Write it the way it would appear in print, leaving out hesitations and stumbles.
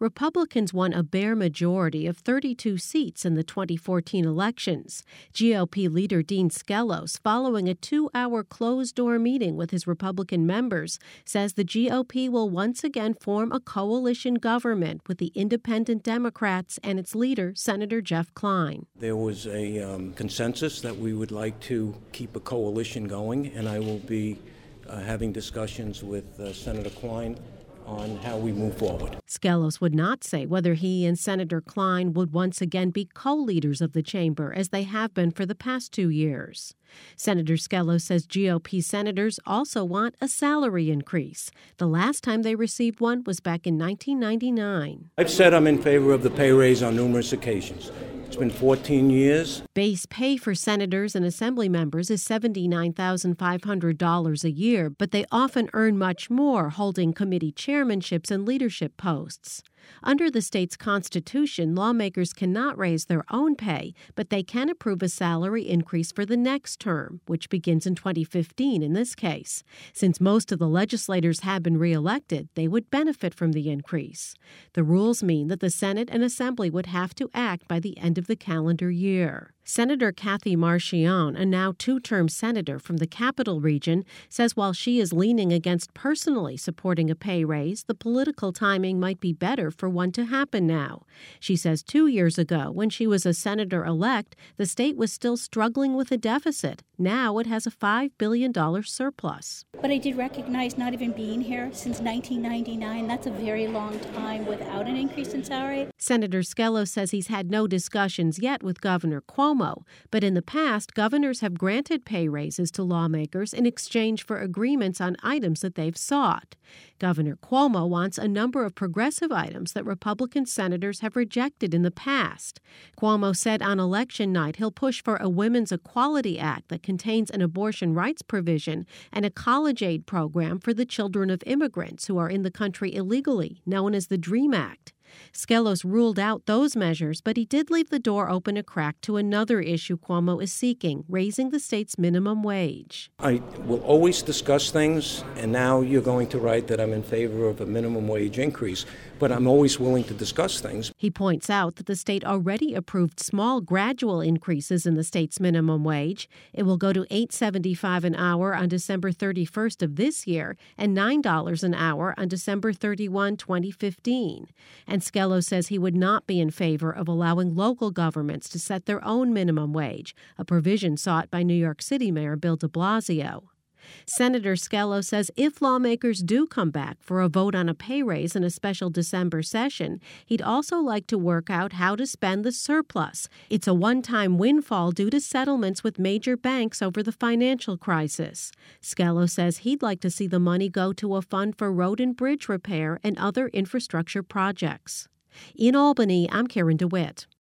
Republicans won a bare majority of 32 seats in the 2014 elections. GOP leader Dean Skelos, following a 2-hour closed-door meeting with his Republican members, says the GOP will once again form a coalition government with the Independent Democrats and its leader, Senator Jeff Kline. There was a consensus that we would like to keep a coalition going, and I will be having discussions with Senator Kline on how we move forward. Skelos would not say whether he and Senator Kline would once again be co-leaders of the chamber as they have been for the past 2 years. Senator Skelos says GOP senators also want a salary increase. The last time they received one was back in 1999. I've said I'm in favor of the pay raise on numerous occasions. It's been 14 years. Base pay for senators and assembly members is $79,500 a year, but they often earn much more holding committee chairmanships and leadership posts. Under the state's constitution, lawmakers cannot raise their own pay, but they can approve a salary increase for the next term, which begins in 2015 in this case. Since most of the legislators have been reelected, they would benefit from the increase. The rules mean that the Senate and Assembly would have to act by the end of the calendar year. Senator Kathy Marchione, a now 2-term senator from the Capital Region, says while she is leaning against personally supporting a pay raise, the political timing might be better for one to happen now. She says 2 years ago, when she was a senator-elect, the state was still struggling with a deficit. Now it has a $5 billion surplus. But I did recognize not even being here since 1999. That's a very long time without an increase in salary. Senator Skelos says he's had no discussions yet with Governor Cuomo, but in the past, governors have granted pay raises to lawmakers in exchange for agreements on items that they've sought. Governor Cuomo wants a number of progressive items that Republican senators have rejected in the past. Cuomo said on election night he'll push for a Women's Equality Act that contains an abortion rights provision and a college aid program for the children of immigrants who are in the country illegally, known as the DREAM Act. Skelos ruled out those measures, but he did leave the door open a crack to another issue Cuomo is seeking, raising the state's minimum wage. I will always discuss things, and now you're going to write that I'm in favor of a minimum wage increase, but I'm always willing to discuss things. He points out that the state already approved small gradual increases in the state's minimum wage. It will go to $8.75 an hour on December 31st of this year and $9 an hour on December 31, 2015. And Skelos says he would not be in favor of allowing local governments to set their own minimum wage, a provision sought by New York City Mayor Bill de Blasio. Senator Skelos says if lawmakers do come back for a vote on a pay raise in a special December session, he'd also like to work out how to spend the surplus. It's a one-time windfall due to settlements with major banks over the financial crisis. Skelos says he'd like to see the money go to a fund for road and bridge repair and other infrastructure projects. In Albany, I'm Karen DeWitt.